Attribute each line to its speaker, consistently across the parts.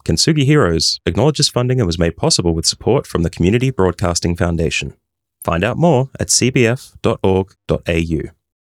Speaker 1: Kintsugi Heroes acknowledges funding and was made possible with support from the Community Broadcasting Foundation. Find out more at cbf.org.au.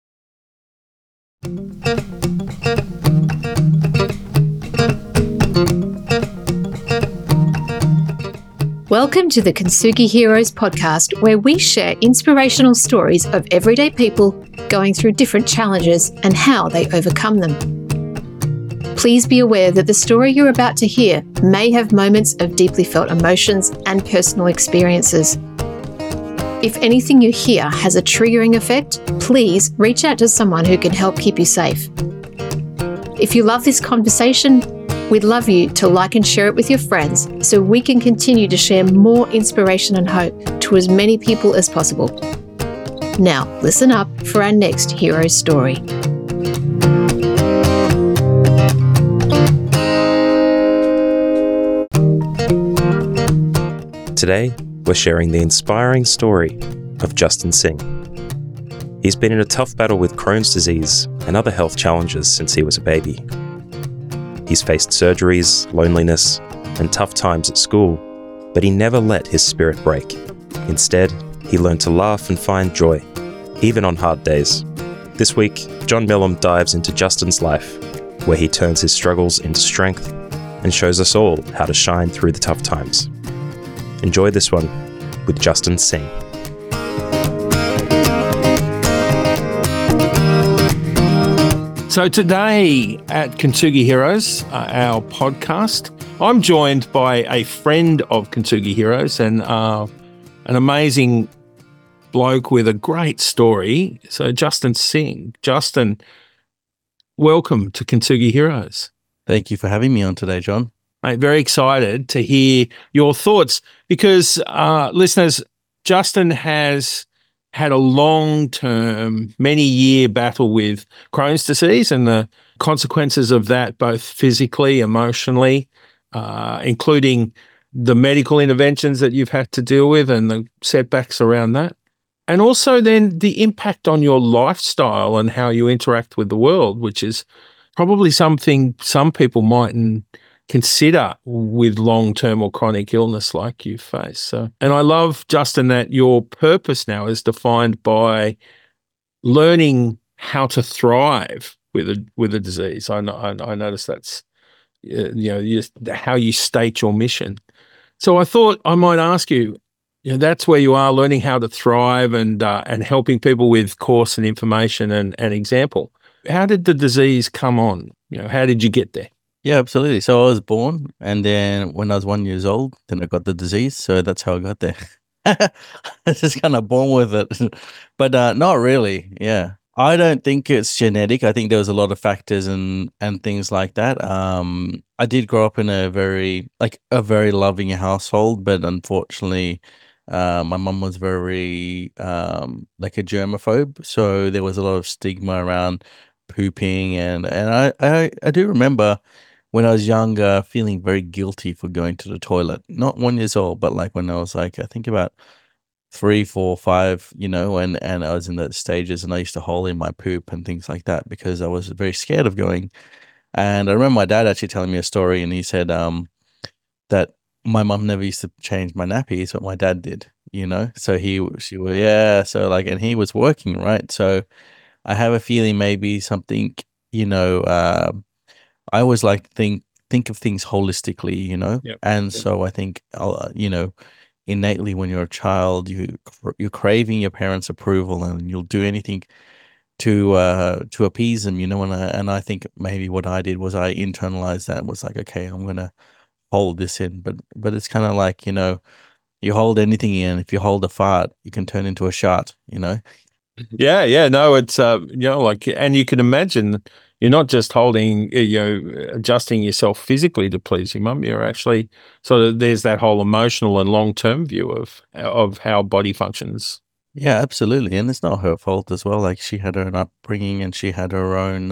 Speaker 2: Welcome to the Kintsugi Heroes podcast, where we share inspirational stories of everyday people going through different challenges and how they overcome them. Please be aware that the story you're about to hear may have moments of deeply felt emotions and personal experiences. If anything you hear has a triggering effect, please reach out to someone who can help keep you safe. If you love this conversation, we'd love you to like and share it with your friends so we can continue to share more inspiration and hope to as many people as possible. Now, listen up for our next hero story.
Speaker 1: Today, we're sharing the inspiring story of Justin Singh. He's been in a tough battle with Crohn's disease and other health challenges since he was a baby. He's faced surgeries, loneliness, and tough times at school, but he never let his spirit break. Instead, he learned to laugh and find joy, even on hard days. This week, John Millam dives into Justin's life, where he turns his struggles into strength and shows us all how to shine through the tough times. Enjoy this one with Justin Singh.
Speaker 3: So today at Kintsugi Heroes, our podcast, I'm joined by a friend of Kintsugi Heroes and an amazing bloke with a great story. So Justin Singh. Justin, welcome to Kintsugi Heroes.
Speaker 4: Thank you for having me on today, John.
Speaker 3: Mate, very excited to hear your thoughts because, listeners, Justin has had a long-term, many-year battle with Crohn's disease and the consequences of that, both physically, emotionally, including the medical interventions that you've had to deal with and the setbacks around that. And also then the impact on your lifestyle and how you interact with the world, which is probably something some people mightn't consider with long-term or chronic illness like you face. So, and I love, Justin, that your purpose now is defined by learning how to thrive with a disease. I notice that's how you state your mission. So I thought I might ask you, that's where you are, learning how to thrive and helping people with course and information and example. How did the disease come on? How did you get there?
Speaker 4: Yeah, absolutely. So I was born, and then when I was 1 year old, then I got the disease. So that's how I got there. I was just kind of born with it, but not really. Yeah, I don't think it's genetic. I think there was a lot of factors and things like that. I did grow up in a very loving household, but unfortunately, my mum was very like a germaphobe. So there was a lot of stigma around pooping, and I do remember when I was younger feeling very guilty for going to the toilet. Not 1 year old, but like when I was I think about 3, 4, 5, and I was in those stages, and I used to hold in my poop and things like that because I was very scared of going. And I remember my dad actually telling me a story, and he said that my mum never used to change my nappies, but my dad did, So and he was working, right? So I have a feeling maybe something, I always think of things holistically,
Speaker 3: Yep.
Speaker 4: And so I think, innately when you're a child, you're craving your parents' approval, and you'll do anything to appease them, and I think maybe what I did was I internalized that and was like, okay, I'm gonna hold this in, but it's kind of like, you hold anything in. If you hold a fart, you can turn into a shot,
Speaker 3: Yeah, no, it's and you can imagine you're not just holding, adjusting yourself physically to please your mum. You're actually there's that whole emotional and long-term view of how body functions.
Speaker 4: Yeah, absolutely. And it's not her fault as well. Like, she had her own upbringing, and she had her own,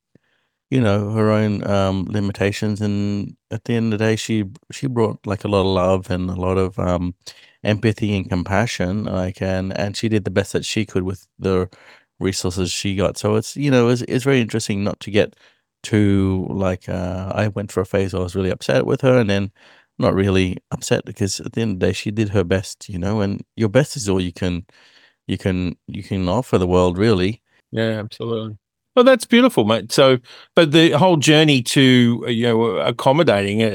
Speaker 4: limitations. And at the end of the day, she brought like a lot of love and a lot of empathy and compassion. And she did the best that she could with the resources she got. So it's, it's very interesting not to get to like I went for a phase where I was really upset with her, and then not really upset because at the end of the day she did her best, and your best is all you can offer the world, really.
Speaker 3: Yeah, absolutely. Well, that's beautiful, mate. So, but the whole journey to accommodating it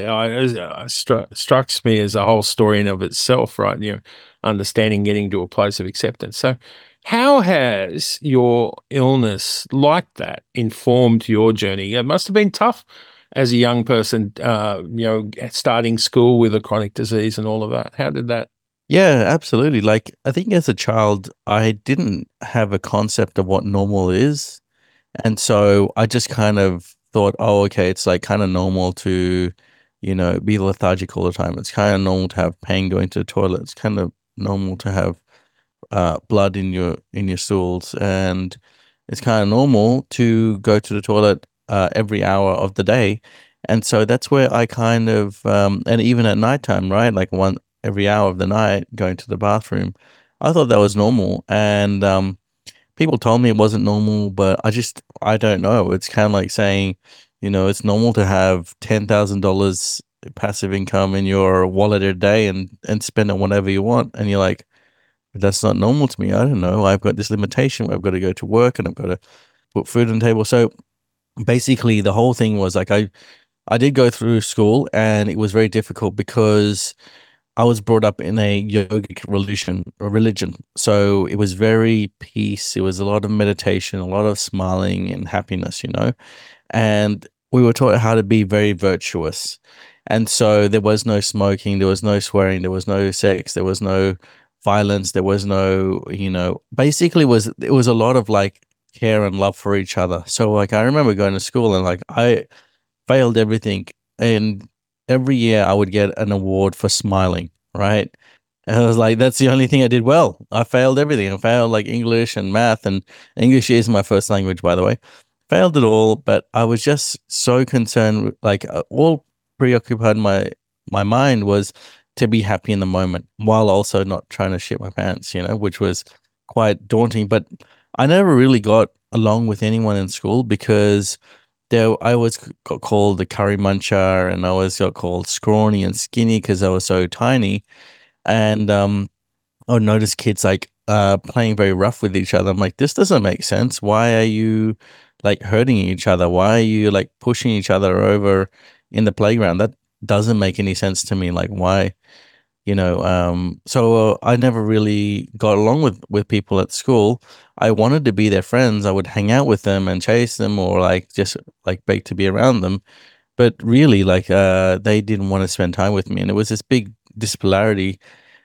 Speaker 3: strikes me as a whole story in of itself, right? Understanding, getting to a place of acceptance. So, how has your illness like that informed your journey? It must have been tough as a young person, starting school with a chronic disease and all of that. How did that?
Speaker 4: Yeah, absolutely. Like, I think as a child, I didn't have a concept of what normal is. And so I just kind of thought, oh, okay, it's like kind of normal to, be lethargic all the time. It's kind of normal to have pain going to the toilet. It's kind of normal to have blood in your stools, and it's kind of normal to go to the toilet every hour of the day. And so that's where I kind of, and even at nighttime, right? Like every hour of the night going to the bathroom, I thought that was normal. And people told me it wasn't normal, but I don't know. It's kind of like saying, it's normal to have $10,000 passive income in your wallet a day and spend it whatever you want. And you're like, that's not normal to me. I don't know. I've got this limitation where I've got to go to work and I've got to put food on the table. So basically the whole thing was like, I did go through school and it was very difficult because I was brought up in a yogic religion. So it was very peace. It was a lot of meditation, a lot of smiling and happiness, and we were taught how to be very virtuous. And so there was no smoking, there was no swearing, there was no sex, there was no violence, there was no, basically it was a lot of like care and love for each other. So like I remember going to school and like I failed everything, and every year I would get an award for smiling, right? And I was like, that's the only thing I did well. I failed everything. I failed like English and math, and English is my first language, by the way. Failed it all, but I was just so concerned, like all preoccupied my mind was to be happy in the moment while also not trying to shit my pants, which was quite daunting. But I never really got along with anyone in school because I always got called the curry muncher, and I always got called scrawny and skinny because I was so tiny. And I would notice kids like playing very rough with each other. I'm like, this doesn't make sense. Why are you like hurting each other? Why are you like pushing each other over in the playground? That doesn't make any sense to me. Like, why? So I never really got along with people at school. I wanted to be their friends. I would hang out with them and chase them, or like just like beg to be around them. But really, like they didn't want to spend time with me, and it was this big disparity.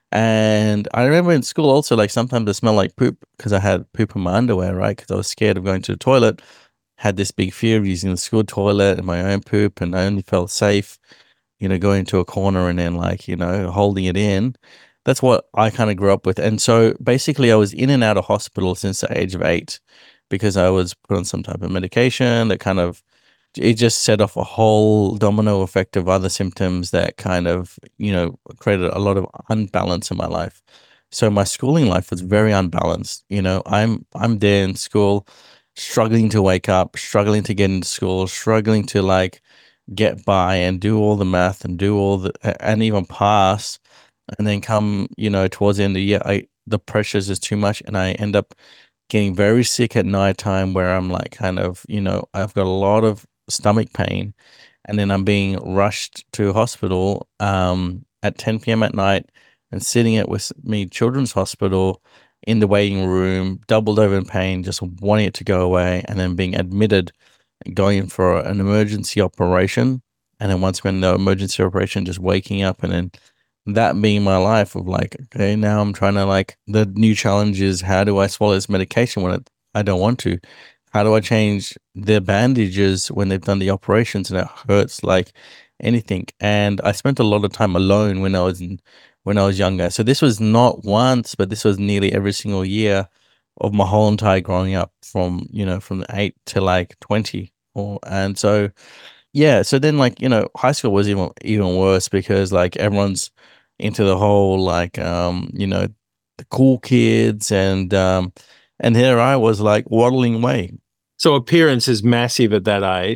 Speaker 4: And I remember in school also, like sometimes I smelled like poop because I had poop in my underwear, right? Because I was scared of going to the toilet. Had this big fear of using the school toilet and my own poop, and I only felt safe going to a corner and then like, holding it in. That's what I kind of grew up with. And so basically I was in and out of hospital since the age of 8 because I was put on some type of medication that kind of, it just set off a whole domino effect of other symptoms that kind of, created a lot of unbalance in my life. So my schooling life was very unbalanced. I'm there in school, struggling to wake up, struggling to get into school, struggling to like get by and do all the math and do all and even pass, and then come towards the end of the year the pressures is too much, and I end up getting very sick at nighttime where I'm like kind of I've got a lot of stomach pain, and then I'm being rushed to hospital at 10 p.m. at night and sitting at Westmead Children's Hospital in the waiting room, doubled over in pain, just wanting it to go away, and then being admitted, going in for an emergency operation. And then once when the emergency operation, just waking up, and then that being my life of like, okay, now I'm trying to like, the new challenge is how do I swallow this medication when I don't want to? How do I change the bandages when they've done the operations and it hurts like anything? And I spent a lot of time alone when I was younger. So this was not once, but this was nearly every single year of my whole entire growing up from 8 to like 20. And so, yeah. So then like, high school was even worse because like everyone's into the whole like, the cool kids, and here I was like waddling away.
Speaker 3: So appearance is massive at that age.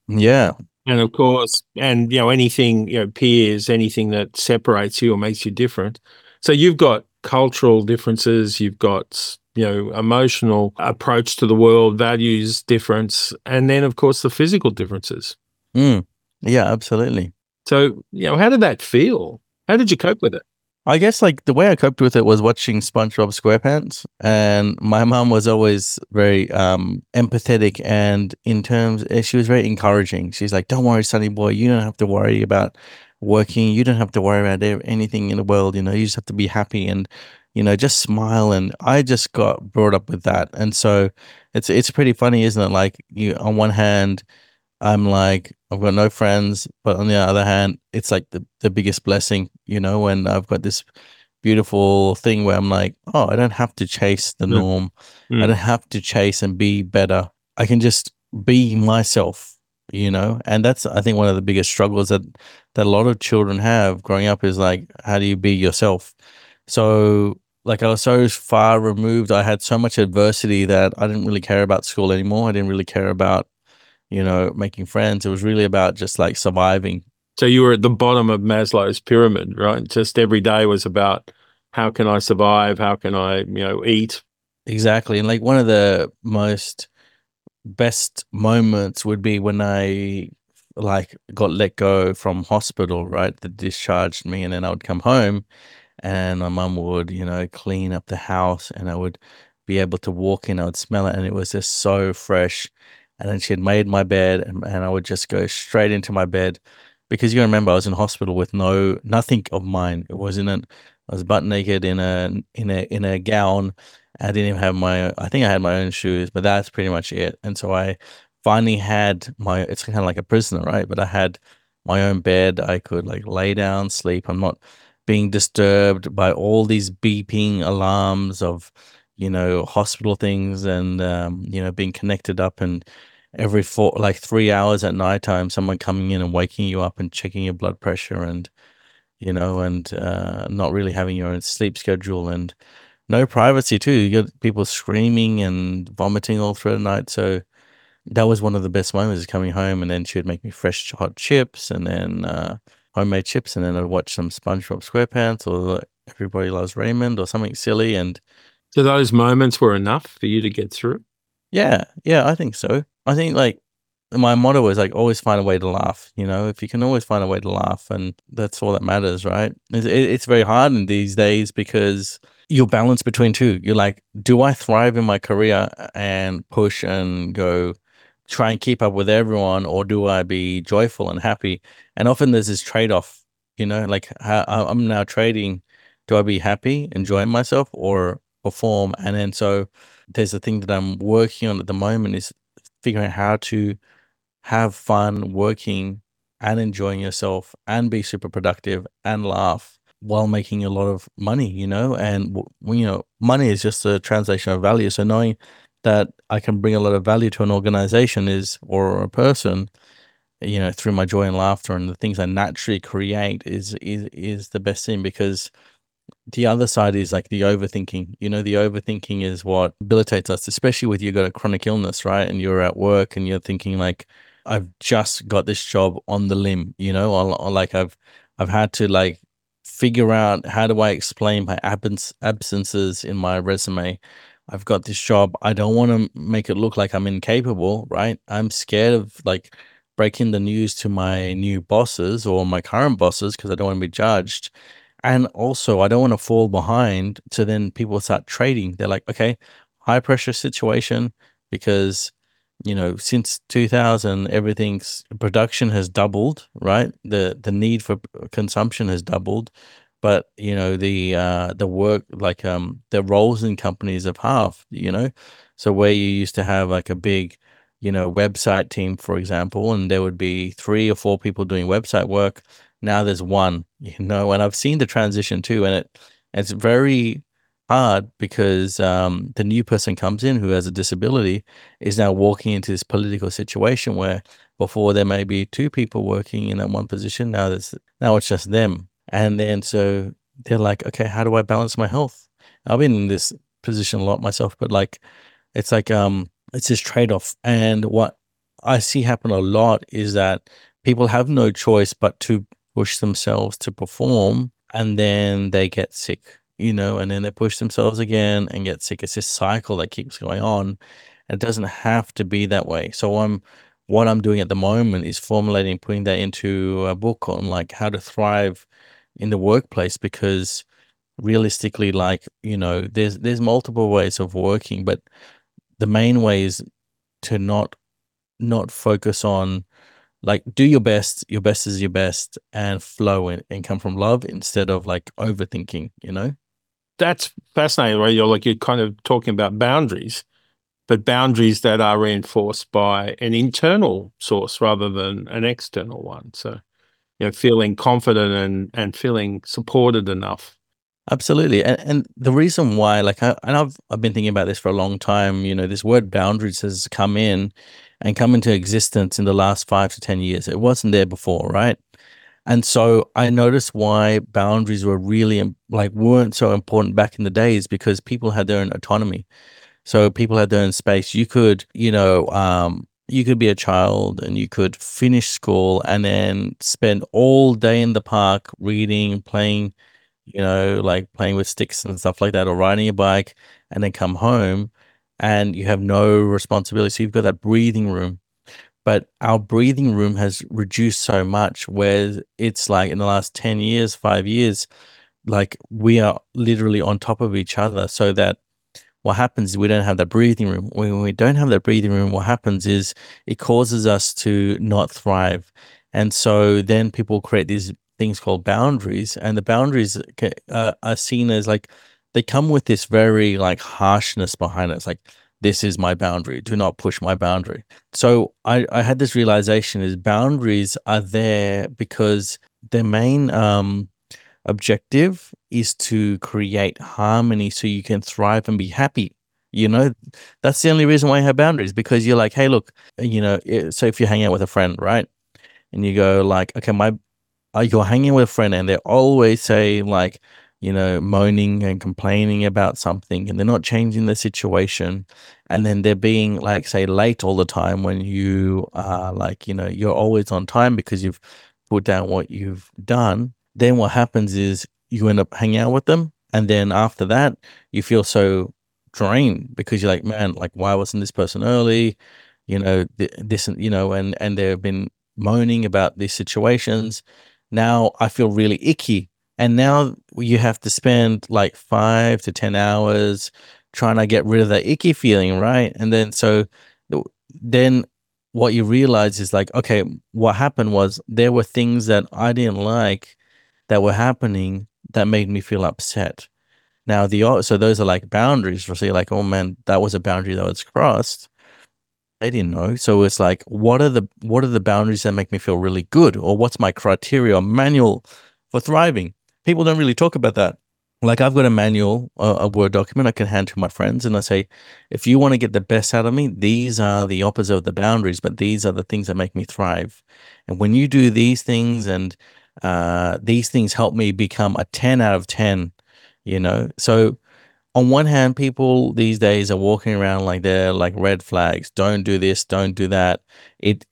Speaker 4: Yeah.
Speaker 3: And of course, and anything, peers, anything that separates you or makes you different. So you've got cultural differences, you've got, emotional approach to the world, values difference, and then of course the physical differences.
Speaker 4: Mm. Yeah, absolutely.
Speaker 3: So, how did that feel? How did you cope with it?
Speaker 4: I guess like the way I coped with it was watching SpongeBob SquarePants, and my mom was always very empathetic, and she was very encouraging. She's like, "Don't worry, sonny boy, you don't have to worry about working. You don't have to worry about anything in the world. You just have to be happy and just smile." And I just got brought up with that, and so it's pretty funny, isn't it? Like you, on one hand, I'm like, I've got no friends, but on the other hand, it's like the biggest blessing, when I've got this beautiful thing where I'm like, oh, I don't have to chase the norm. I don't have to chase and be better. I can just be myself, and that's, I think, one of the biggest struggles that a lot of children have growing up is like, how do you be yourself? So like I was so far removed. I had so much adversity that I didn't really care about school anymore. I didn't really care about making friends. It was really about just like surviving.
Speaker 3: So you were at the bottom of Maslow's pyramid, right? Just every day was about how can I survive? How can I, eat?
Speaker 4: Exactly. And like one of the most best moments would be when I like got let go from hospital, right? That discharged me, and then I would come home and my mum would, clean up the house, and I would be able to walk in, I would smell it, and it was just so fresh. And then she had made my bed, and I would just go straight into my bed, because you remember I was in hospital with nothing of mine. It wasn't. I was butt naked in a gown. I didn't even have I think I had my own shoes, but that's pretty much it. And so I finally had it's kind of like a prisoner, right? But I had my own bed. I could like lay down, sleep. I'm not being disturbed by all these beeping alarms of, hospital things, and, being connected up, and every 3 hours at nighttime, someone coming in and waking you up and checking your blood pressure, and, not really having your own sleep schedule, and no privacy too. You get people screaming and vomiting all through the night. So that was one of the best moments, is coming home, and then she would make me fresh hot chips, and then homemade chips, and then I'd watch some SpongeBob SquarePants or Everybody Loves Raymond or something silly. And
Speaker 3: so those moments were enough for you to get through?
Speaker 4: Yeah, I think so. I think like my motto is like, always find a way to laugh. If you can always find a way to laugh, and that's all that matters, right? It's very hard in these days, because you're balanced between two. You're like, do I thrive in my career and push and go try and keep up with everyone, or do I be joyful and happy? And often there's this trade-off, like how I'm now trading. Do I be happy, enjoying myself, or perform? And then so there's a thing that I'm working on at the moment, is figuring out how to have fun working and enjoying yourself and be super productive and laugh while making a lot of money, and money is just a translation of value. So knowing that I can bring a lot of value to an organization or a person, through my joy and laughter and the things I naturally create is the best thing. Because the other side is like the overthinking. The overthinking is what debilitates us, especially with you got a chronic illness, right? And you're at work and you're thinking like, I've just got this job on the limb, or like I've had to like figure out, how do I explain my absences in my resume? I've got this job. I don't want to make it look like I'm incapable, right? I'm scared of like breaking the news to my new bosses or my current bosses, because I don't want to be judged. And also, I don't want to fall behind. So then people start trading. They're like, okay, high pressure situation, because, since 2000, everything's production has doubled, right? The need for consumption has doubled, but the work, like the roles in companies have halved. So where you used to have like a big, website team, for example, and there would be 3 or 4 people doing website work. Now there's one, and I've seen the transition too, and it's very hard, because the new person comes in who has a disability, is now walking into this political situation where before there may be 2 people working in that one position. Now it's just them. And then so they're like, okay, how do I balance my health? I've been in this position a lot myself, but like it's this trade-off. And what I see happen a lot is that people have no choice but to push themselves to perform, and then they get sick, and then they push themselves again and get sick. It's this cycle that keeps going on. It doesn't have to be that way. So what I'm doing at the moment is formulating, putting that into a book on like how to thrive in the workplace, because realistically, like, there's multiple ways of working, but the main way is to not focus on, like, do your best is your best, and flow and come from love instead of like overthinking.
Speaker 3: That's fascinating, right? You're kind of talking about boundaries, but boundaries that are reinforced by an internal source rather than an external one. So, feeling confident and feeling supported enough.
Speaker 4: Absolutely. And the reason why, like, I've been thinking about this for a long time, this word boundaries has come into existence in the last 5 to 10 years. It wasn't there before, right? And so I noticed why boundaries were really weren't so important back in the days, because people had their own autonomy. So people had their own space. You could, you could be a child and you could finish school and then spend all day in the park reading, playing, like playing with sticks and stuff like that, or riding a bike, and then come home and you have no responsibility. So you've got that breathing room. But our breathing room has reduced so much, where it's like in the last 10 years, 5 years, like we are literally on top of each other, so that what happens is we don't have that breathing room. When we don't have that breathing room, what happens is it causes us to not thrive. And so then people create these things called boundaries, and the boundaries are seen as like, they come with this very like harshness behind it. It's like, this is my boundary. Do not push my boundary. So I had this realization is boundaries are there because their main objective is to create harmony so you can thrive and be happy. That's the only reason why you have boundaries, because you're like, hey, look, so if you're hanging out with a friend, right? And you go like, okay, you're hanging with a friend and they always say like, moaning and complaining about something, and they're not changing the situation. And then they're being like, say, late all the time, when you are like, you're always on time because you've put down what you've done. Then what happens is you end up hanging out with them. And then after that, you feel so drained because you're like, man, like, why wasn't this person early? This, and they've been moaning about these situations. Now I feel really icky. And now you have to spend like 5 to 10 hours trying to get rid of that icky feeling, right? And then what you realize is like, okay, what happened was there were things that I didn't like that were happening that made me feel upset. Now so those are like boundaries. So you're like, oh man, that was a boundary that was crossed. I didn't know. So it's like, what are the boundaries that make me feel really good? Or what's my criteria or manual for thriving? People don't really talk about that. Like, I've got a manual, a Word document I can hand to my friends, and I say, if you want to get the best out of me, these are the opposite of the boundaries, but these are the things that make me thrive. And when you do these things, and these things help me become a 10 out of 10, So on one hand, people these days are walking around like they're like red flags. Don't do this, don't do that. And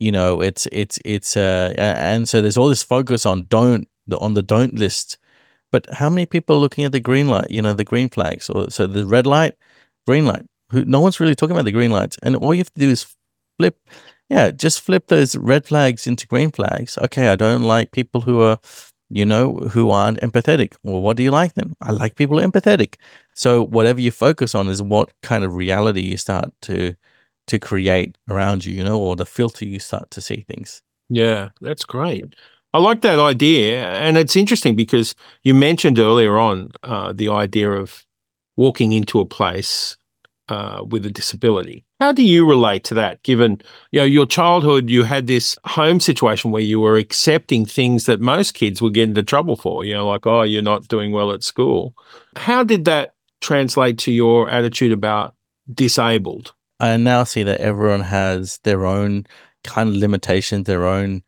Speaker 4: so there's all this focus on the don't list. But how many people are looking at the green light, the green flags? So the red light, green light. No one's really talking about the green lights. And all you have to do is just flip those red flags into green flags. Okay, I don't like people who are, who aren't empathetic. Well, what do you like then? I like people who are empathetic. So whatever you focus on is what kind of reality you start to create around you, or the filter you start to see things.
Speaker 3: Yeah, that's great. I like that idea. And it's interesting because you mentioned earlier on the idea of walking into a place with a disability. How do you relate to that, given your childhood, you had this home situation where you were accepting things that most kids would get into trouble for, like, oh, you're not doing well at school. How did that translate to your attitude about disabled?
Speaker 4: I now see that everyone has their own kind of limitations, their own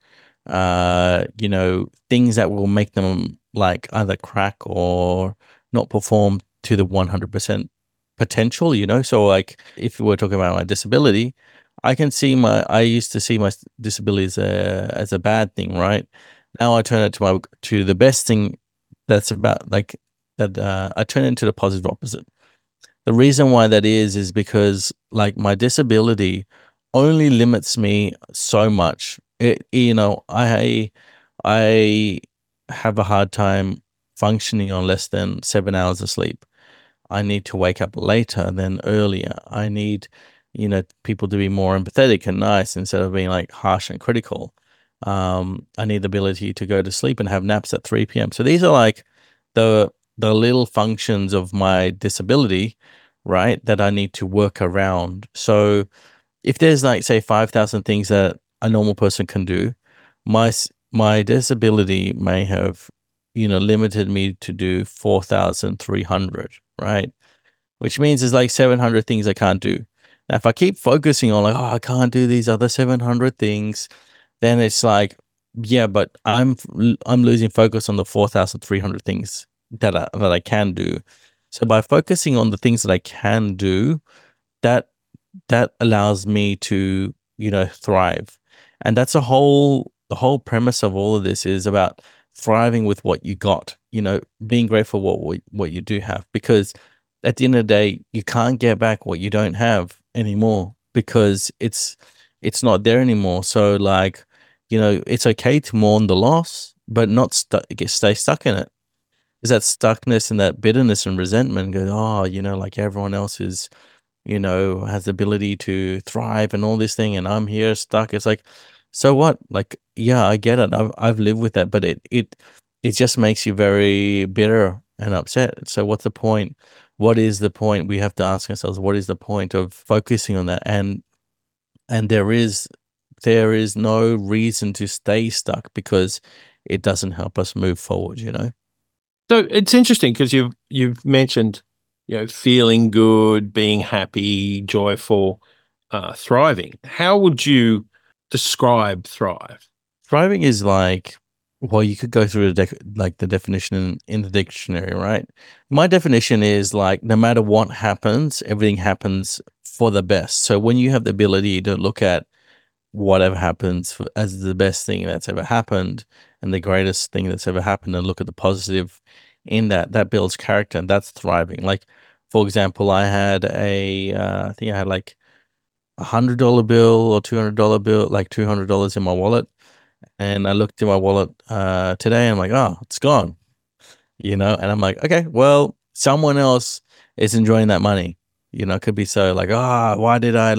Speaker 4: things that will make them like either crack or not perform to the 100% potential, So like if we were talking about my disability, I used to see my disability as a bad thing, right? Now I turn it to the best thing that's about like that. I turn it into the positive opposite. The reason why that is because like my disability only limits me so much. I have a hard time functioning on less than 7 hours of sleep. I need to wake up later than earlier. I need, people to be more empathetic and nice instead of being like harsh and critical. I need the ability to go to sleep and have naps at 3 p.m. So these are like the little functions of my disability, right, that I need to work around. So if there's like say 5,000 things that a normal person can do, my disability may have limited me to do 4,300, right? Which means there's like 700 things I can't do. Now, if I keep focusing on like, oh, I can't do these other 700 things, then it's like, yeah, but I'm losing focus on the 4,300 things that I can do. So by focusing on the things that I can do, that allows me to thrive. And that's the whole premise of all of this is about thriving with what you got, being grateful what you do have, because at the end of the day you can't get back what you don't have anymore because it's not there anymore. So like, it's okay to mourn the loss but not stay stuck in it. Is that stuckness and that bitterness and resentment go, oh, like everyone else is has the ability to thrive and all this thing, and I'm here stuck. It's like, so what? Like, yeah, I get it. I've lived with that, but it just makes you very bitter and upset. So what's the point? What is the point? We have to ask ourselves, what is the point of focusing on that? And there is no reason to stay stuck because it doesn't help us move forward,
Speaker 3: So it's interesting because you've mentioned, feeling good, being happy, joyful, thriving. How would you describe thrive?
Speaker 4: Thriving is like, well, you could go through the definition in the dictionary, right? My definition is like, no matter what happens, everything happens for the best. So when you have the ability to look at whatever happens as the best thing that's ever happened and the greatest thing that's ever happened, and look at the positive in that builds character, and that's thriving. Like, for example, I had I think I had like $100 bill or $200 bill, like $200 in my wallet. And I looked in my wallet today and I'm like, oh, it's gone, and I'm like, okay, well, someone else is enjoying that money. It could be so like, why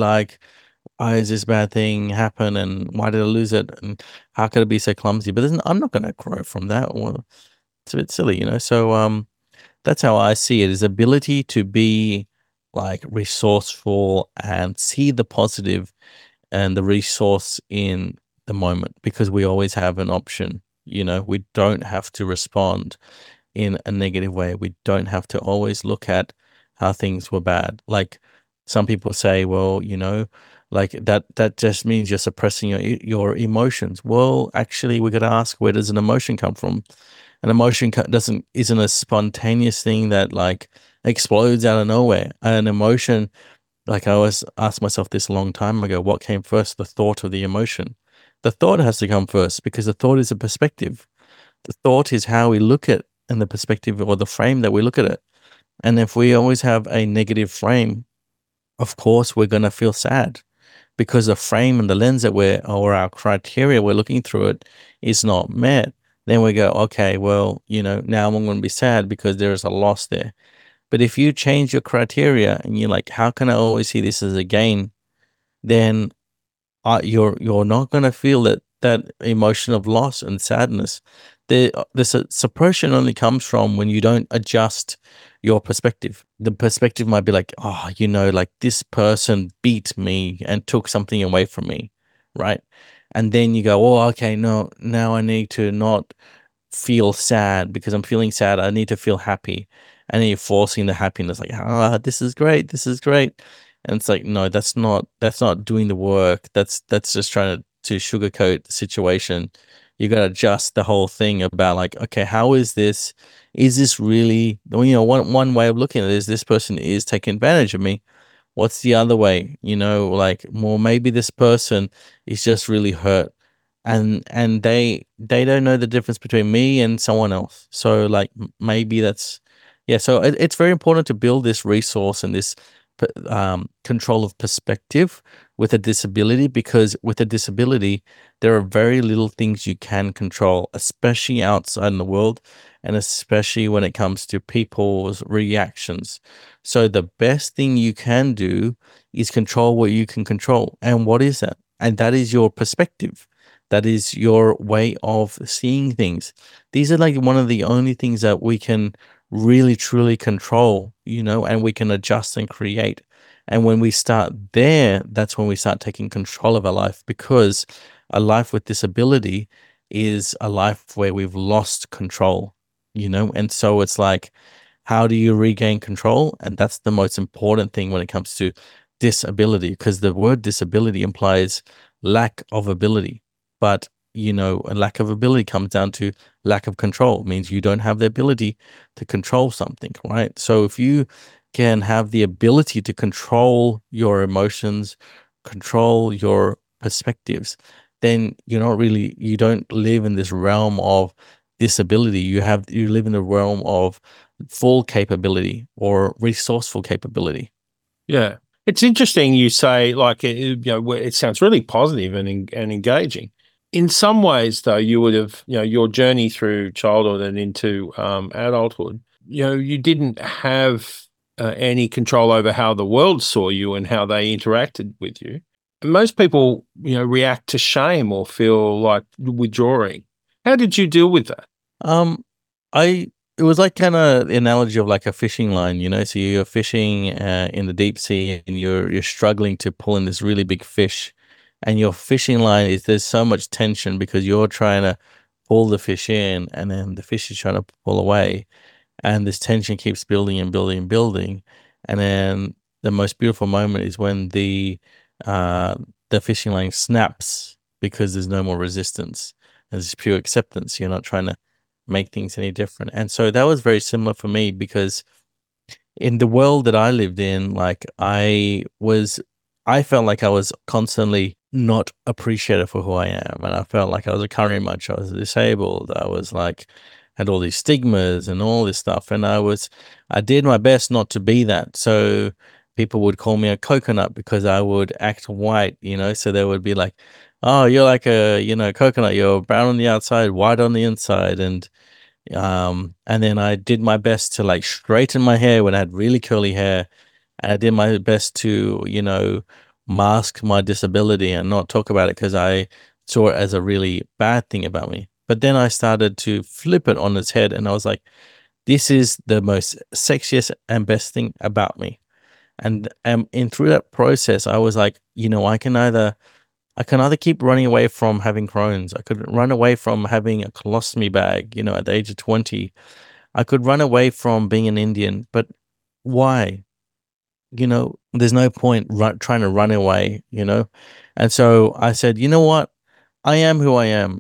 Speaker 4: is this bad thing happen and why did I lose it? And how could it be so clumsy? But I'm not going to grow from that. Well, it's a bit silly, So that's how I see it, is ability to be like resourceful and see the positive and the resource in the moment, because we always have an option. We don't have to respond in a negative way. We don't have to always look at how things were bad. Like some people say, well, like that just means you're suppressing your emotions. Well, actually, we got to ask, where does an emotion come from? An emotion isn't a spontaneous thing that like explodes out of nowhere. An emotion, like I always asked myself this a long time ago, what came first, the thought or the emotion? The thought has to come first because the thought is a perspective. The thought is how we look at and the perspective or the frame that we look at it. And if we always have a negative frame, of course, we're going to feel sad because the frame and the lens or our criteria we're looking through it is not met. Then we go, okay, well, now I'm going to be sad because there is a loss there. But if you change your criteria and you're like, how can I always see this as a gain? Then you're not going to feel that emotion of loss and sadness. The suppression only comes from when you don't adjust your perspective. The perspective might be like, oh, like this person beat me and took something away from me, right? And then you go, oh, okay, no, now I need to not feel sad because I'm feeling sad. I need to feel happy. And then you're forcing the happiness, like, this is great. This is great. And it's like, no, that's not doing the work. That's just trying to sugarcoat the situation. You got to adjust the whole thing about like, okay, how is this? Is this really, one way of looking at it is this person is taking advantage of me. What's the other way? Like, well, maybe this person is just really hurt, and they don't know the difference between me and someone else. So like maybe that's yeah. So it's very important to build this resource and this control of perspective with a disability, because with a disability there are very little things you can control, especially outside in the world, and especially when it comes to people's reactions. So the best thing you can do is control what you can control. And what is that? And that is your perspective. That is your way of seeing things. These are like one of the only things that we can really truly control, and we can adjust and create. And when we start there, that's when we start taking control of our life, because a life with disability is a life where we've lost control, and so it's like, how do you regain control? And that's the most important thing when it comes to disability, because the word disability implies lack of ability. But, a lack of ability comes down to lack of control. It means you don't have the ability to control something, right? So if you can have the ability to control your emotions, control your perspectives, then you don't live in this realm of disability. You live in the realm of full capability or resourceful capability.
Speaker 3: Yeah. It's interesting you say, like, it sounds really positive and engaging. In some ways, though, you would have, your journey through childhood and into adulthood, you didn't have any control over how the world saw you and how they interacted with you. And most people, react to shame or feel like withdrawing. How did you deal with that?
Speaker 4: It was like kind of the analogy of like a fishing line, so you're fishing in the deep sea, and you're struggling to pull in this really big fish, and your fishing line there's so much tension because you're trying to pull the fish in, and then the fish is trying to pull away, and this tension keeps building and building and building. And then the most beautiful moment is when the fishing line snaps, because there's no more resistance. There's pure acceptance. You're not trying to make things any different. And so that was very similar for me, because in the world that I lived in, like I felt like I was constantly not appreciated for who I am. And I felt like I was a curry munch. I was disabled. I was like, had all these stigmas and all this stuff. And I did my best not to be that. So people would call me a coconut because I would act white, so they would be like, oh, you're like a, coconut, you're brown on the outside, white on the inside. And then I did my best to like straighten my hair when I had really curly hair. And I did my best to, mask my disability and not talk about it, because I saw it as a really bad thing about me. But then I started to flip it on its head, and I was like, this is the most sexiest and best thing about me. And through that process, I was like, I can either keep running away from having Crohn's. I could run away from having a colostomy bag, at the age of 20. I could run away from being an Indian, but why? There's no point trying to run away, And so I said, you know what? I am who I am,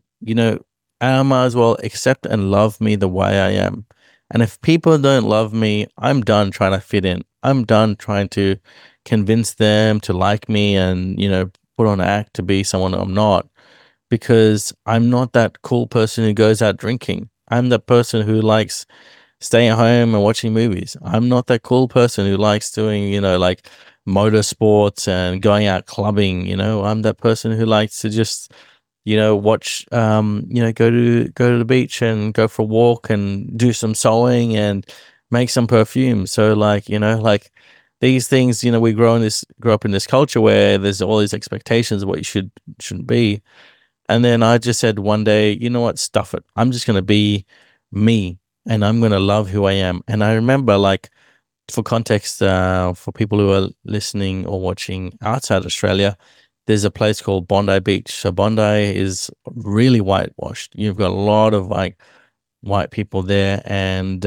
Speaker 4: I might as well accept and love me the way I am. And if people don't love me, I'm done trying to fit in. I'm done trying to convince them to like me and, put on an act to be someone I'm not, because I'm not that cool person who goes out drinking. I'm the person who likes staying at home and watching movies. I'm not that cool person who likes doing, like motorsports and going out clubbing. I'm that person who likes to just, watch, go to the beach and go for a walk and do some sewing and make some perfume. So like, like these things, we grow up in this culture where there's all these expectations of what you shouldn't be. And then I just said one day, you know what, stuff it. I'm just going to be me, and I'm going to love who I am. And I remember, like, for context, for people who are listening or watching outside Australia, there's a place called Bondi Beach. So Bondi is really whitewashed. You've got a lot of like white people there, and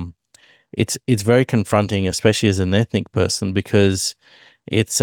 Speaker 4: it's very confronting, especially as an ethnic person, because it's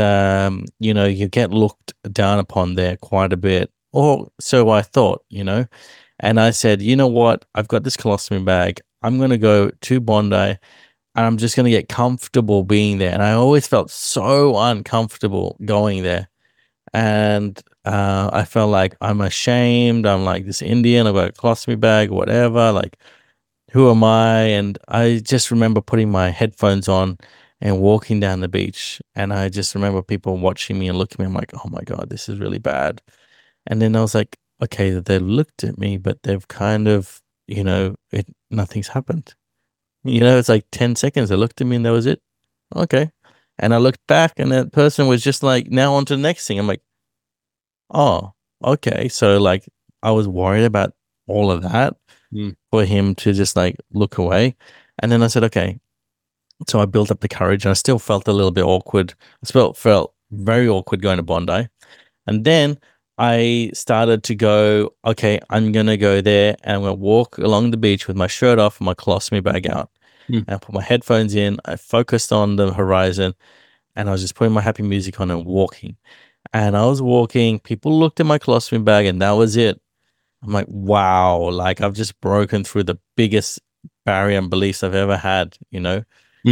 Speaker 4: you get looked down upon there quite a bit, or so I thought, And I said, you know what? I've got this colostomy bag. I'm going to go to Bondi and I'm just going to get comfortable being there. And I always felt so uncomfortable going there. And I felt like I'm ashamed. I'm like this Indian. I've got a colostomy bag, whatever. Like, who am I? And I just remember putting my headphones on and walking down the beach. And I just remember people watching me and looking at me. I'm like, oh my God, this is really bad. And then I was like, okay, they looked at me, but they've kind of, nothing's happened. It's like 10 seconds. They looked at me and that was it. Okay. And I looked back and that person was just like, now on to the next thing. I'm like, oh, okay. So like I was worried about all of that for him to just like look away. And then I said, okay. So I built up the courage and I still felt a little bit awkward. I felt very awkward going to Bondi. And then I started to go, okay, I'm going to go there and I'm going to walk along the beach with my shirt off and my colostomy bag out. And I put my headphones in. I focused on the horizon and I was just putting my happy music on and walking. And I was walking. People looked at my colostomy bag and that was it. I'm like, wow, like I've just broken through the biggest barrier and beliefs I've ever had, And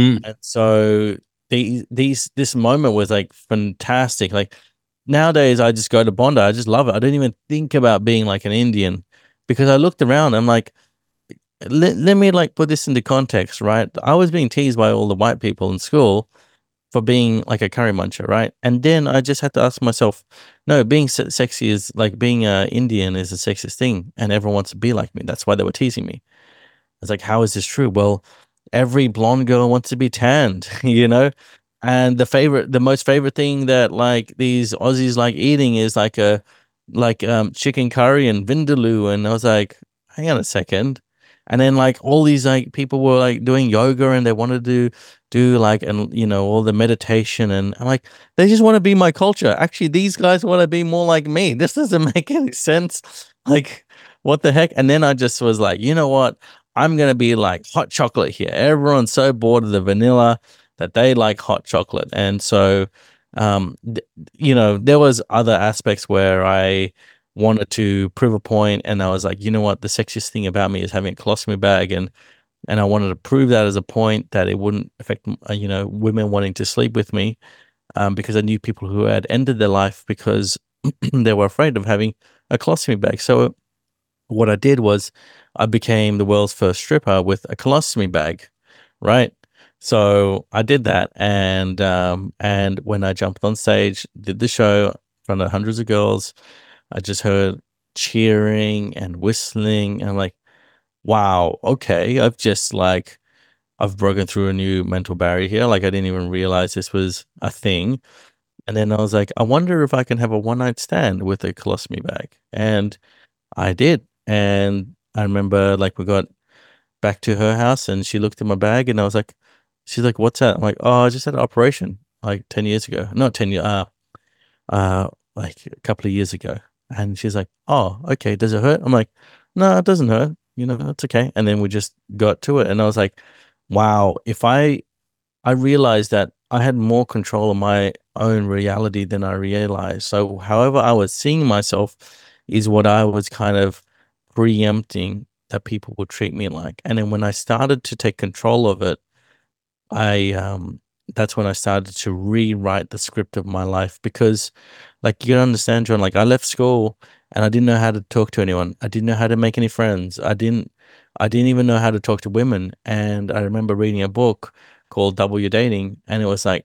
Speaker 4: so this moment was like fantastic. Like nowadays I just go to Bondi. I just love it. I don't even think about being like an Indian because I looked around. I'm like, let me like put this into context, right? I was being teased by all the white people in school for being like a curry muncher, right? And then I just had to ask myself, no, being sexy is like being Indian is the sexiest thing and everyone wants to be like me. That's why they were teasing me. I was like, how is this true? Well, every blonde girl wants to be tanned, And the most favorite thing that like these Aussies like eating is like chicken curry and vindaloo. And I was like, hang on a second. And then like all these like people were like doing yoga and they wanted to do like, and all the meditation. And I'm like, they just want to be my culture. Actually, these guys want to be more like me. This doesn't make any sense. Like, what the heck? And then I just was like, you know what? I'm going to be like hot chocolate here. Everyone's so bored of the vanilla that they like hot chocolate. And so, there was other aspects where I wanted to prove a point and I was like, you know what, the sexiest thing about me is having a colostomy bag and I wanted to prove that as a point that it wouldn't affect, women wanting to sleep with me because I knew people who had ended their life because they were afraid of having a colostomy bag. So what I did was I became the world's first stripper with a colostomy bag, right? So I did that, and when I jumped on stage, did the show in front of hundreds of girls, I just heard cheering and whistling, and I'm like, wow, okay, I've broken through a new mental barrier here. Like I didn't even realize this was a thing. And then I was like, I wonder if I can have a one-night stand with a colostomy bag. And I did. And I remember like we got back to her house and she looked at my bag and I was like, she's like, what's that? I'm like, oh, I just had an operation like 10 years ago. Not 10 years, like a couple of years ago. And she's like, oh, okay. Does it hurt? I'm like, no, it doesn't hurt. It's okay. And then we just got to it. And I was like, wow, if I realized that I had more control of my own reality than I realized. So however I was seeing myself is what I was kind of preempting that people would treat me like. And then when I started to take control of it, that's when I started to rewrite the script of my life because like you understand, John, like I left school and I didn't know how to talk to anyone. I didn't know how to make any friends. I didn't even know how to talk to women. And I remember reading a book called Double Your Dating and it was like,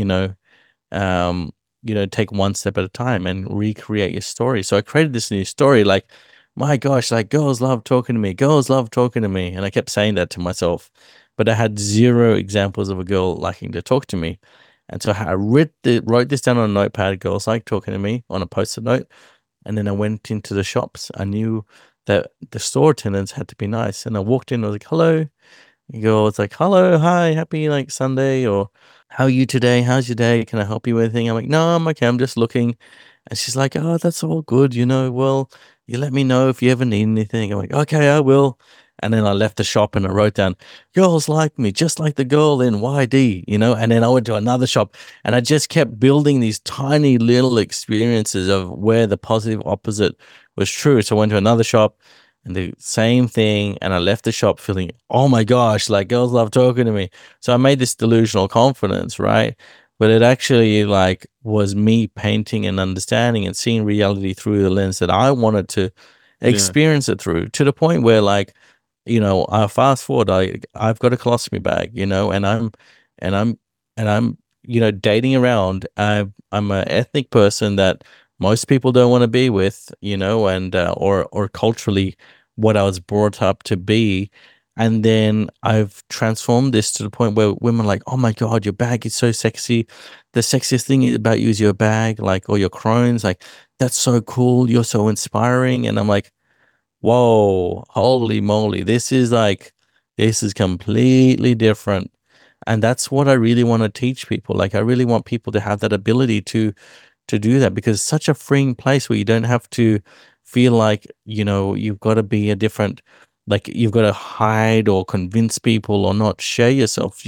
Speaker 4: take one step at a time and recreate your story. So I created this new story like, my gosh, like girls love talking to me. Girls love talking to me. And I kept saying that to myself, but I had zero examples of a girl liking to talk to me. And so I wrote this down on a notepad, girls like talking to me on a post-it note. And then I went into the shops. I knew that the store attendants had to be nice. And I walked in, I was like, hello. The girl was like, hello, hi, happy like Sunday, or how are you today? How's your day? Can I help you with anything? I'm like, no, I'm okay. I'm just looking. And she's like, oh, that's all good. Well, you let me know if you ever need anything. I'm like, okay, I will. And then I left the shop and I wrote down, girls like me, just like the girl in YD, and then I went to another shop and I just kept building these tiny little experiences of where the positive opposite was true. So I went to another shop And the same thing. And I left the shop feeling, oh my gosh, like girls love talking to me. So I made this delusional confidence, right? But it actually like was me painting and understanding and seeing reality through the lens that I wanted to experience it through, to the point where like, I fast forward, I've got a colostomy bag, and I'm and I'm dating around. I'm an ethnic person that most people don't want to be with, and or culturally what I was brought up to be. And then I've transformed this to the point where women are like, oh my God, your bag is so sexy. The sexiest thing about you is your bag, like, or your Crohn's, like, that's so cool. You're so inspiring. And I'm like, whoa, holy moly. This is completely different. And that's what I really want to teach people. Like, I really want people to have that ability to do that, because it's such a freeing place where you don't have to feel like, you've got to be a different, like you've got to hide or convince people or not share yourself.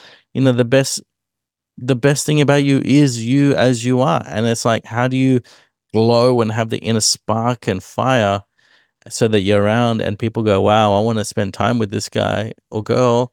Speaker 4: The best thing about you is you as you are. And it's like, how do you glow and have the inner spark and fire so that you're around and people go, wow, I want to spend time with this guy or girl.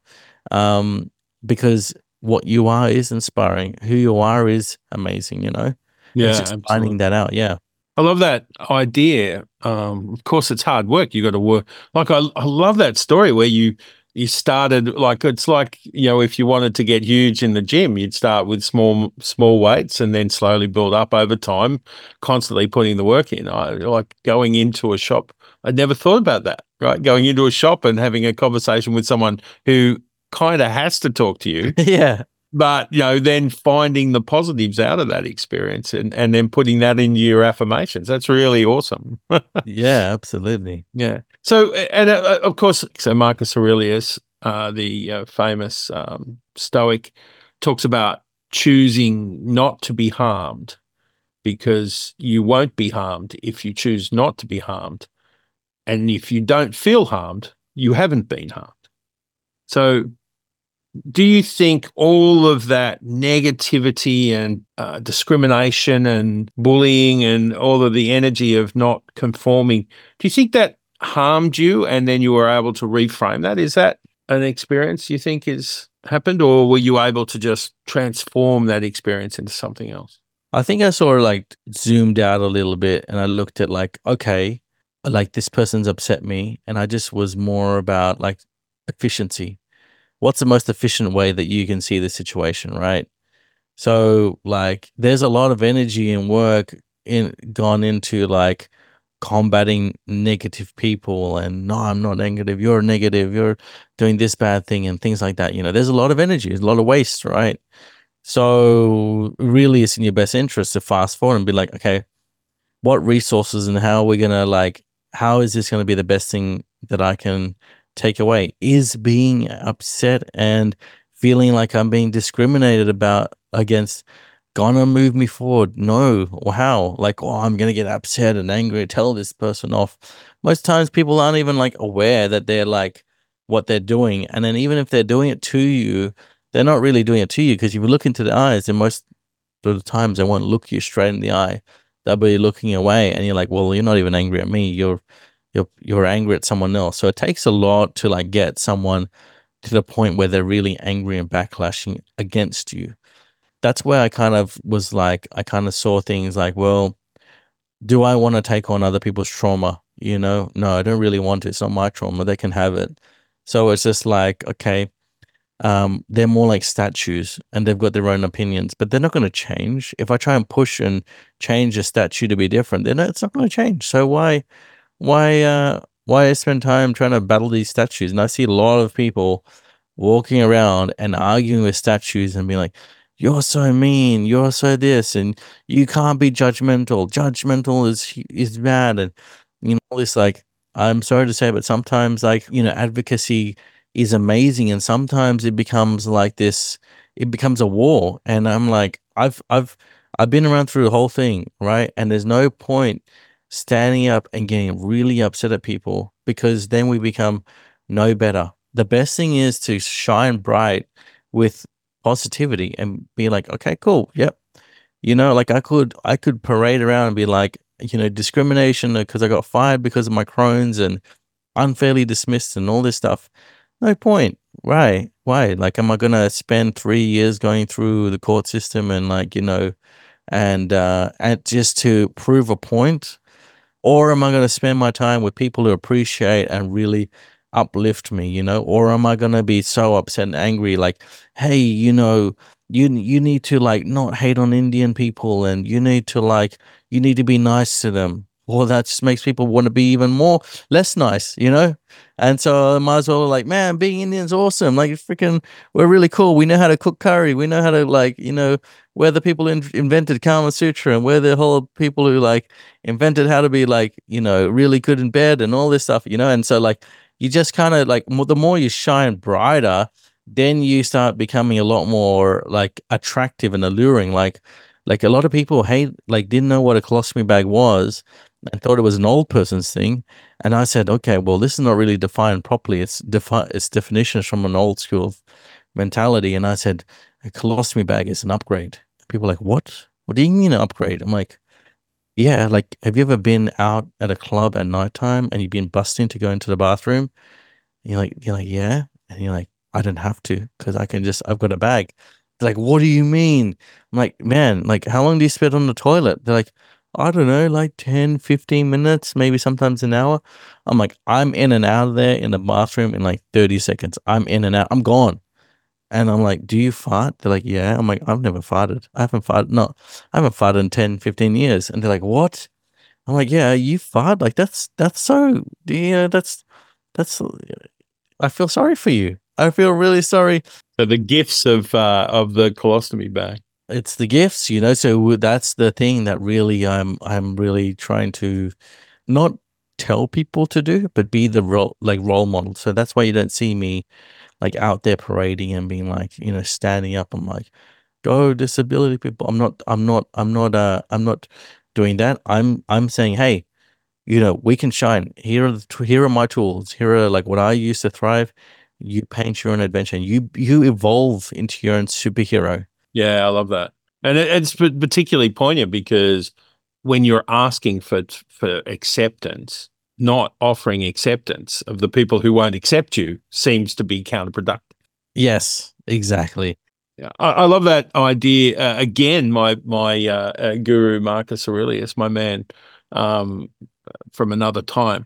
Speaker 4: Because what you are is inspiring. Who you are is amazing,
Speaker 3: Yeah,
Speaker 4: It's just finding that out. Yeah.
Speaker 3: I love that idea. Of course, it's hard work. You got to work. Like I love that story where you started, like, it's like, if you wanted to get huge in the gym, you'd start with small weights and then slowly build up over time, constantly putting the work in. I like going into a shop. I'd never thought about that, right? Going into a shop and having a conversation with someone who kind of has to talk to you.
Speaker 4: Yeah.
Speaker 3: But, then finding the positives out of that experience and then putting that into your affirmations. That's really awesome.
Speaker 4: Yeah, absolutely.
Speaker 3: Yeah. So, and of course, so Marcus Aurelius, the famous Stoic, talks about choosing not to be harmed, because you won't be harmed if you choose not to be harmed. And if you don't feel harmed, you haven't been harmed. So, do you think all of that negativity and discrimination and bullying and all of the energy of not conforming, do you think that harmed you and then you were able to reframe that? Is that an experience you think has happened, or were you able to just transform that experience into something else?
Speaker 4: I think I sort of like zoomed out a little bit and I looked at like, okay, like this person's upset me. And I just was more about like efficiency. What's the most efficient way that you can see the situation, right? So like there's a lot of energy and work gone into like combating negative people, and no, I'm not negative, you're doing this bad thing and things like that. There's a lot of energy, there's a lot of waste, right? So really it's in your best interest to fast forward and be like, okay, what resources and how are we gonna like, how is this gonna be the best thing that I can take away? Is being upset and feeling like I'm being discriminated against gonna move me forward? No. Or how? Like, oh, I'm gonna get upset and angry, tell this person off. Most times people aren't even like aware that they're like what they're doing. And then even if they're doing it to you, they're not really doing it to you, because if you look into the eyes, and most of the times they won't look you straight in the eye. They'll be looking away, and you're like, well, you're not even angry at me. You're angry at someone else. So it takes a lot to like get someone to the point where they're really angry and backlashing against you. That's where I kind of was like, I kind of saw things like, well, do I want to take on other people's trauma? No, I don't really want to. It's not my trauma. They can have it. So it's just like, okay, they're more like statues and they've got their own opinions, but they're not going to change. If I try and push and change a statue to be different, then it's not going to change. So why I spend time trying to battle these statues? And I see a lot of people walking around and arguing with statues and being like, you're so mean, you're so this, and you can't be judgmental. Judgmental is bad. And all this, like, I'm sorry to say, but sometimes like, advocacy is amazing, and sometimes it becomes like this, it becomes a war. And I'm like, I've been around through the whole thing, right? And there's no point standing up and getting really upset at people, because then we become no better. The best thing is to shine bright with positivity and be like, okay, cool, yep. Like I could parade around and be like, discrimination because I got fired because of my Crohn's, and unfairly dismissed and all this stuff. No point. Right. Why? Like, am I going to spend 3 years going through the court system and like, and just to prove a point? Or am I going to spend my time with people who appreciate and really uplift me, or am I going to be so upset and angry, like, hey, you need to like not hate on Indian people, and you need to be nice to them. Well, that just makes people want to be even more less nice, And so I might as well like, man, being Indian's awesome. Like, we're really cool. We know how to cook curry. We know how to like, we're the people who invented Kama Sutra, and we're the whole people who like invented how to be like, really good in bed and all this stuff, And so like, you just kind of like, the more you shine brighter, then you start becoming a lot more like attractive and alluring. Like a lot of people didn't know what a colostomy bag was and thought it was an old person's thing. And I said, okay, well, this is not really defined properly. It's definitions from an old school mentality. And I said, a colostomy bag is an upgrade. People are like, what? What do you mean an upgrade? I'm like, yeah, like, have you ever been out at a club at nighttime and you've been busting to go into the bathroom? You're like, yeah. And you're like, I don't have to because I've got a bag. They're like, what do you mean? I'm like, man, like, how long do you spend on the toilet? They're like, I don't know, like 10, 15 minutes, maybe sometimes an hour. I'm like, I'm in and out of there in the bathroom in like 30 seconds. I'm in and out. I'm gone. And I'm like, do you fart? They're like, yeah. I'm like, I've never farted. I haven't farted in 10, 15 years. And they're like, what? I'm like, yeah, you fart? Like, that's so, that's, I feel sorry for you. I feel really sorry.
Speaker 3: So the gifts of the colostomy bag.
Speaker 4: It's the gifts, so that's the thing that really I'm really trying to not tell people to do, but be the role model. So that's why you don't see me like out there parading and being like, standing up. I'm like, go disability people. I'm not doing that. I'm saying, hey, we can shine. Here are my tools. Here are like what I use to thrive. You paint your own adventure. You evolve into your own superhero.
Speaker 3: Yeah, I love that. And it's particularly poignant because when you're asking for acceptance, not offering acceptance of the people who won't accept you seems to be counterproductive.
Speaker 4: Yes, exactly.
Speaker 3: Yeah, I love that idea. Again, my guru Marcus Aurelius, my man from another time,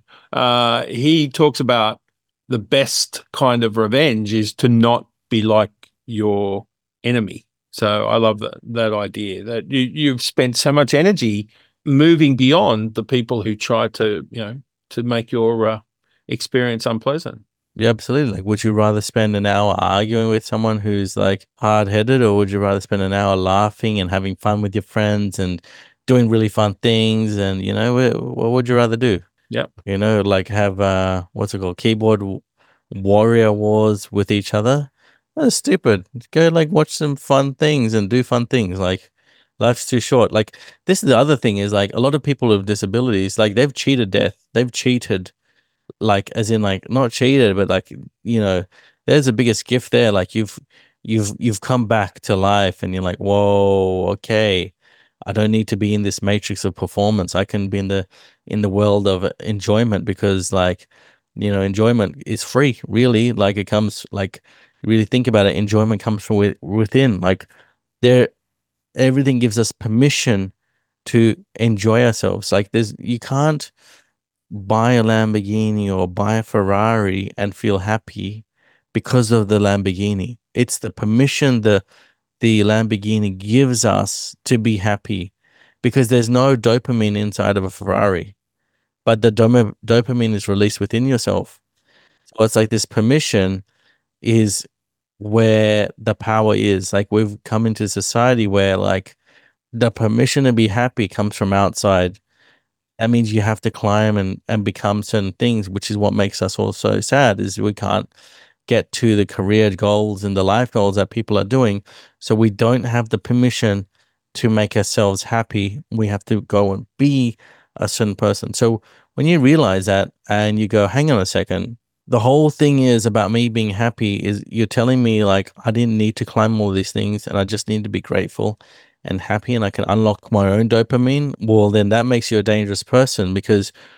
Speaker 3: he talks about the best kind of revenge is to not be like your enemy. So I love that idea that you've spent so much energy moving beyond the people who try to make your experience unpleasant.
Speaker 4: Yeah, absolutely. Like, would you rather spend an hour arguing with someone who's like hard-headed, or would you rather spend an hour laughing and having fun with your friends and doing really fun things? And what would you rather do?
Speaker 3: Yep.
Speaker 4: Like have what's it called, keyboard warrior wars with each other. That's stupid. Go like watch some fun things and do fun things. Like, life's too short. Like, this is the other thing is like a lot of people with disabilities, like they've cheated death. They've cheated, like as in like not cheated, but like, there's the biggest gift there. Like you've come back to life and you're like, whoa, okay. I don't need to be in this matrix of performance. I can be in the world of enjoyment because like, enjoyment is free, really. Like, it comes, like, really think about it, enjoyment comes from within. Like, everything gives us permission to enjoy ourselves. Like, you can't buy a Lamborghini or buy a Ferrari and feel happy because of the Lamborghini. It's the permission the Lamborghini gives us to be happy, because there's no dopamine inside of a Ferrari, but the dopamine is released within yourself. So it's like this permission is where the power is. Like, we've come into a society where like the permission to be happy comes from outside. That means you have to climb and become certain things, which is what makes us all so sad, is we can't get to the career goals and the life goals that people are doing. So we don't have the permission to make ourselves happy. We have to go and be a certain person. So when you realize that and you go, hang on a second, the whole thing is about me being happy, is you're telling me like I didn't need to climb all these things and I just need to be grateful and happy and I can unlock my own dopamine. Well, then that makes you a dangerous person, because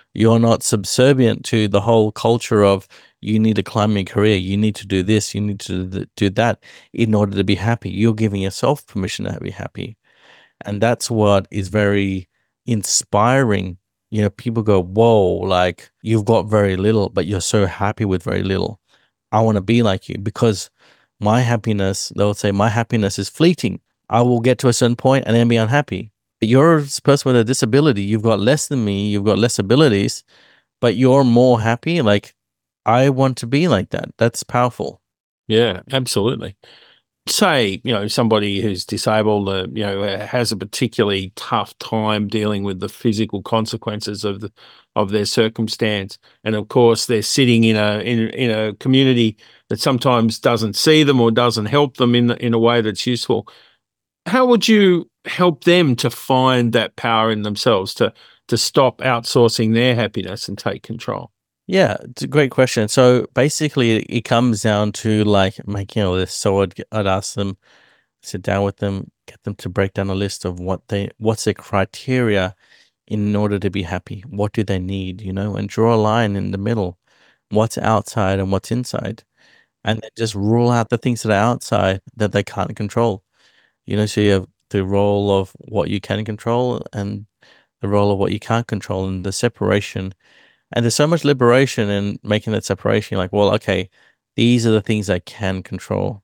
Speaker 4: You're not subservient to the whole culture of you need to climb your career, you need to do this, you need to do that in order to be happy. You're giving yourself permission to be happy. And that's what is very inspiring. People go, whoa, like you've got very little, but you're so happy with very little. I want to be like you because they'll say, my happiness is fleeting. I will get to a certain point and then be unhappy. But you're a person with a disability. You've got less than me. You've got less abilities, but you're more happy. Like, I want to be like that. That's powerful.
Speaker 3: Yeah, absolutely. Say, somebody who's disabled, has a particularly tough time dealing with the physical consequences of their circumstance, and of course they're sitting in a community that sometimes doesn't see them or doesn't help them in a way that's useful. How would you help them to find that power in themselves to stop outsourcing their happiness and take control?
Speaker 4: Yeah, it's a great question. So basically, it comes down to like making a list. So I'd ask them, sit down with them, get them to break down a list of what's their criteria in order to be happy. What do they need, and draw a line in the middle. What's outside and what's inside, and then just rule out the things that are outside that they can't control. So you have the role of what you can control and the role of what you can't control, and the separation. And there's so much liberation in making that separation. Like, well, okay, these are the things I can control,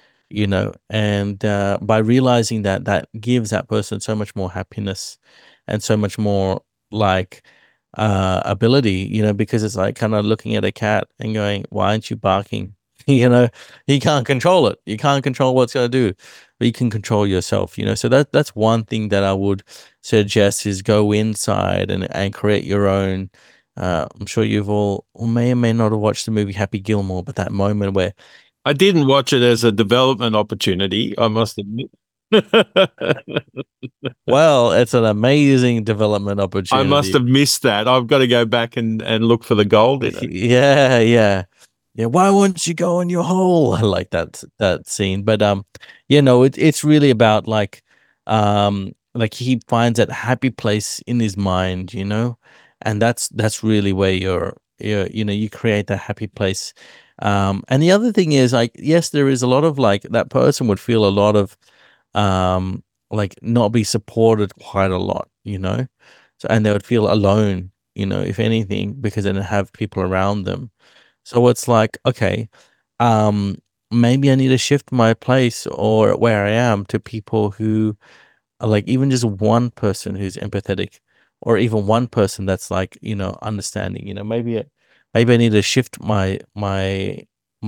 Speaker 4: and by realizing that gives that person so much more happiness and so much more like ability, because it's like kind of looking at a cat and going, why aren't you barking? You can't control it. You can't control what it's going to do, but you can control yourself, so that's one thing that I would suggest is go inside and create your own. I'm sure you've all or may or may not have watched the movie Happy Gilmore, but that moment where
Speaker 3: I didn't watch it as a development opportunity, I must admit.
Speaker 4: well, it's an amazing development opportunity.
Speaker 3: I must have missed that. I've got to go back and look for the gold in it.
Speaker 4: Yeah. Why wouldn't you go in your hole? I like that scene, but it's really about like he finds that happy place in his mind, and that's really where you create that happy place. And the other thing is, like, yes, there is a lot of like that person would feel a lot of like not be supported quite a lot, so, and they would feel alone, if anything, because they don't have people around them. So it's like, okay, maybe I need to shift my place or where I am to people who are like even just one person who's empathetic, or even one person that's like, understanding. Maybe I need to shift my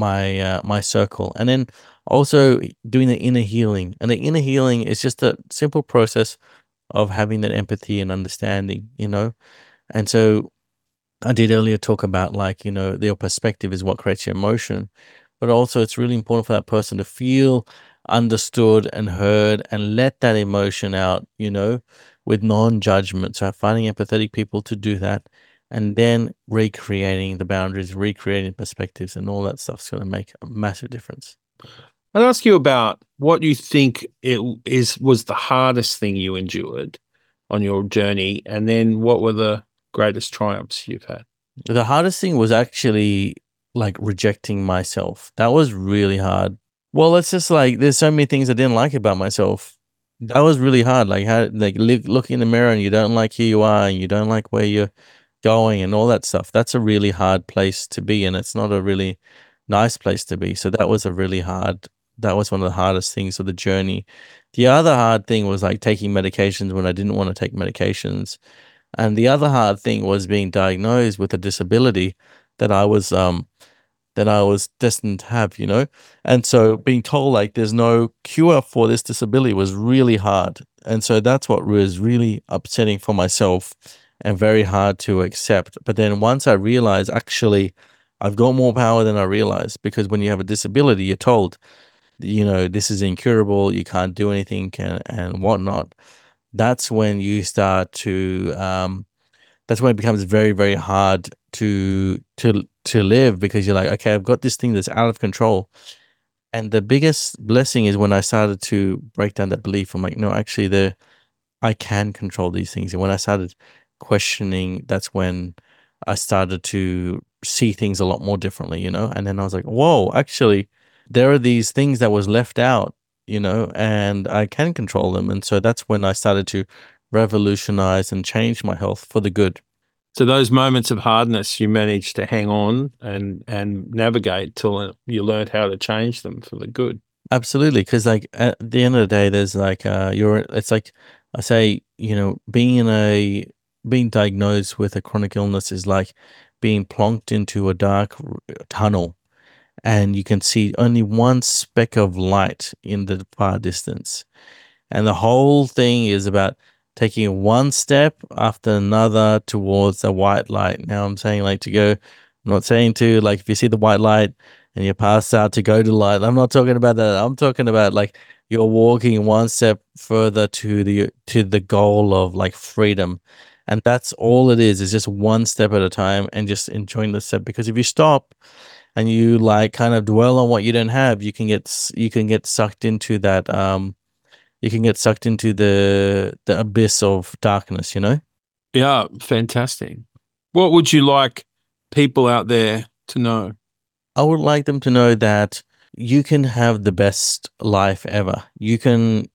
Speaker 4: circle, and then also doing the inner healing. And the inner healing is just a simple process of having that empathy and understanding. And so I did earlier talk about like, their perspective is what creates your emotion, but also it's really important for that person to feel understood and heard and let that emotion out, with non-judgment. So finding empathetic people to do that, and then recreating the boundaries, recreating perspectives, and all that stuff's going to make a massive difference.
Speaker 3: I'd ask you about what you think was the hardest thing you endured on your journey, and then what were the greatest triumphs you've had?
Speaker 4: The hardest thing was actually like rejecting myself. That was really hard. Well, it's just like there's so many things I didn't like about myself. That was really hard. Like looking in the mirror and you don't like who you are and you don't like where you're going and all that stuff. That's a really hard place to be, and it's not a really nice place to be. So that was that was one of the hardest things of the journey. The other hard thing was like taking medications when I didn't want to take medications. And the other hard thing was being diagnosed with a disability that I was destined to have, and so being told like there's no cure for this disability was really hard. And so that's what was really upsetting for myself and very hard to accept. But then once I realized, actually, I've got more power than I realized, because when you have a disability, you're told, this is incurable, you can't do anything and whatnot. That's when you start to that's when it becomes very, very hard to live, because you're like, okay, I've got this thing that's out of control. And the biggest blessing is when I started to break down that belief. I'm like, no, actually I can control these things. And when I started questioning, that's when I started to see things a lot more differently, and then I was like, whoa, actually there are these things that was left out, and I can control them. And so that's when I started to revolutionize and change my health for the good.
Speaker 3: So those moments of hardness, you managed to hang on and navigate till you learned how to change them for the good.
Speaker 4: Absolutely, because like at the end of the day, there's like it's like I say, being diagnosed with a chronic illness is like being plonked into a dark tunnel, and you can see only one speck of light in the far distance. And the whole thing is about taking one step after another towards the white light. Now I'm saying like to go, I'm not saying to like if you see the white light and you pass out to go to light. I'm not talking about that. I'm talking about like you're walking one step further to the goal of like freedom. And that's all it is just one step at a time and just enjoying the step. Because if you stop and you like kind of dwell on what you don't have, you can get sucked into that you can get sucked into the abyss of darkness,
Speaker 3: Yeah, fantastic. What would you like people out there to know?
Speaker 4: I would like them to know that you can have the best life ever. You can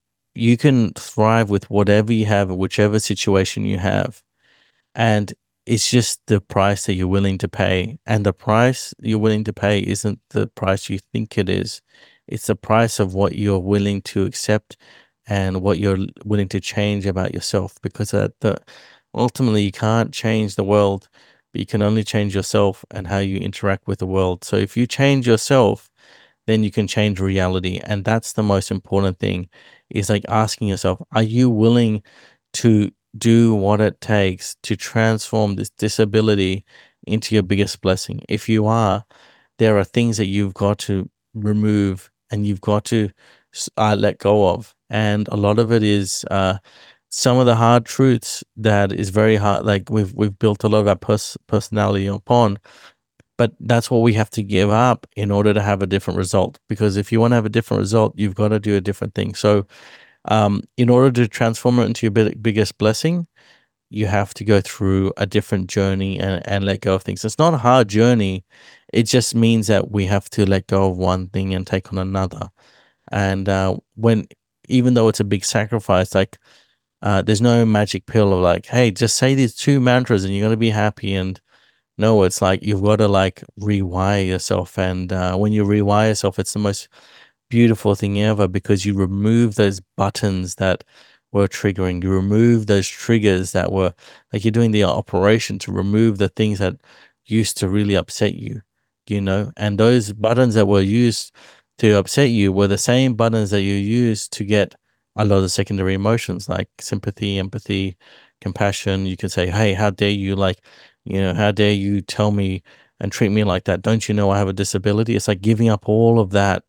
Speaker 4: thrive with whatever you have, whichever situation you have. And it's just the price that you're willing to pay. And the price you're willing to pay isn't the price you think it is. It's the price of what you're willing to accept and what you're willing to change about yourself. Because ultimately you can't change the world, but you can only change yourself and how you interact with the world. So if you change yourself, then you can change reality. And that's the most important thing, is like asking yourself, are you willing to do what it takes to transform this disability into your biggest blessing? If you are, there are things that you've got to remove and you've got to let go of. And a lot of it is some of the hard truths that is very hard. Like we've built a lot of our personality upon, but that's what we have to give up in order to have a different result. Because if you want to have a different result, you've got to do a different thing. So in order to transform it into your biggest blessing, you have to go through a different journey and let go of things. It's not a hard journey. It just means that we have to let go of one thing and take on another. And even though it's a big sacrifice, like there's no magic pill of like, hey, just say these 2 mantras and you're going to be happy. And no, it's like you've got to like rewire yourself. And when you rewire yourself, it's the most beautiful thing ever, because you remove those buttons that were triggering. You remove those triggers that were like you're doing the operation to remove the things that used to really upset you, and those buttons that were used to upset you were the same buttons that you used to get a lot of secondary emotions like sympathy, empathy, compassion. You could say, hey, how dare you, how dare you tell me and treat me like that? Don't you know I have a disability? It's like giving up all that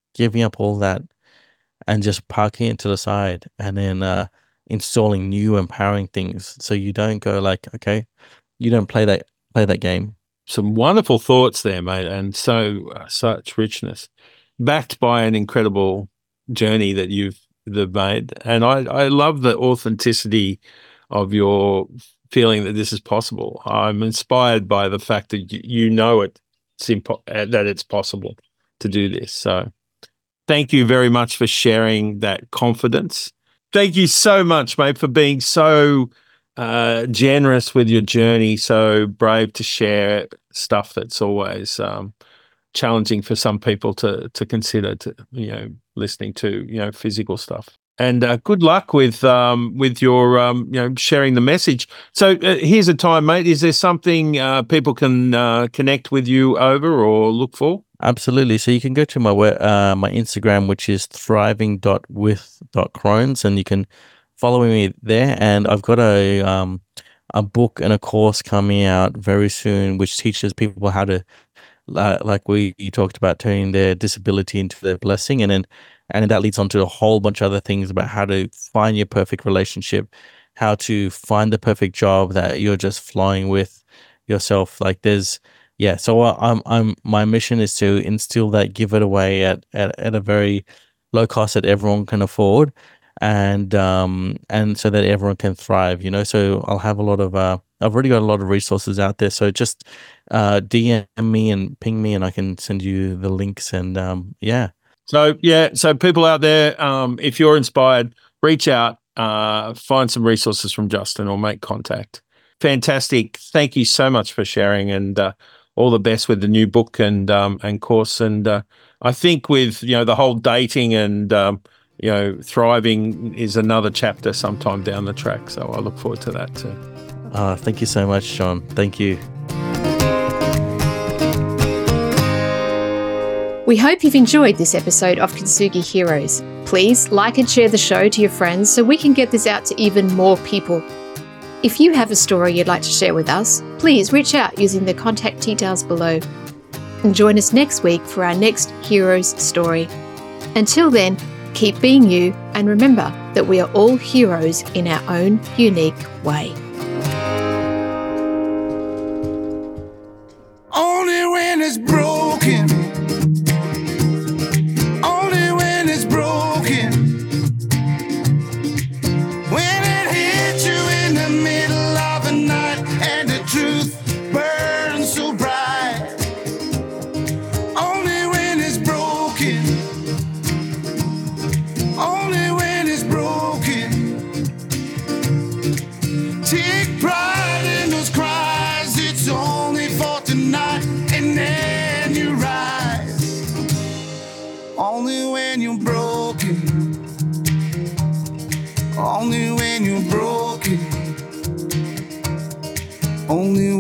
Speaker 4: and just parking it to the side, and then installing new empowering things. So you don't go like, okay, you don't play that game.
Speaker 3: Some wonderful thoughts there, mate, and such richness, backed by an incredible journey that you've made. And I love the authenticity of your feeling that this is possible. I'm inspired by the fact that you know that it's possible to do this. So thank you very much for sharing that confidence. Thank you so much, mate, for being so generous with your journey, so brave to share stuff that's always challenging for some people to consider, listening to, physical stuff. And good luck with your, sharing the message. So here's a time, mate. Is there something people can connect with you over or look for?
Speaker 4: Absolutely. So you can go to my my Instagram, which is thriving.with.crohns, and you can follow me there. And I've got a book and a course coming out very soon, which teaches people how to, you talked about, turning their disability into their blessing, and that leads on to a whole bunch of other things about how to find your perfect relationship, how to find the perfect job that you're just flowing with yourself. Like so my mission is to instill that, give it away at a very low cost that everyone can afford. and so that everyone can thrive. So I'll have a lot of I've already got a lot of resources out there. So just DM me and ping me, and I can send you the links. And
Speaker 3: So people out there, if you're inspired, reach out, find some resources from Justin or make contact. Fantastic. Thank you so much for sharing, and all the best with the new book and course. And I think with, the whole dating and, thriving is another chapter sometime down the track. So I look forward to that too.
Speaker 4: Thank you so much, Sean. Thank you.
Speaker 2: We hope you've enjoyed this episode of Kintsugi Heroes. Please like and share the show to your friends so we can get this out to even more people. If you have a story you'd like to share with us, please reach out using the contact details below. And join us next week for our next hero's story. Until then, keep being you, and remember that we are all heroes in our own unique way.
Speaker 5: Only when it's broken. Only when it's broken. When it hits you in the middle of the night and the truth burns so bright. Only when it's broken. Only when it's broken. Take pride in those cries. It's only for tonight, and then you rise. Only when you're broken. Only when you're broken. Only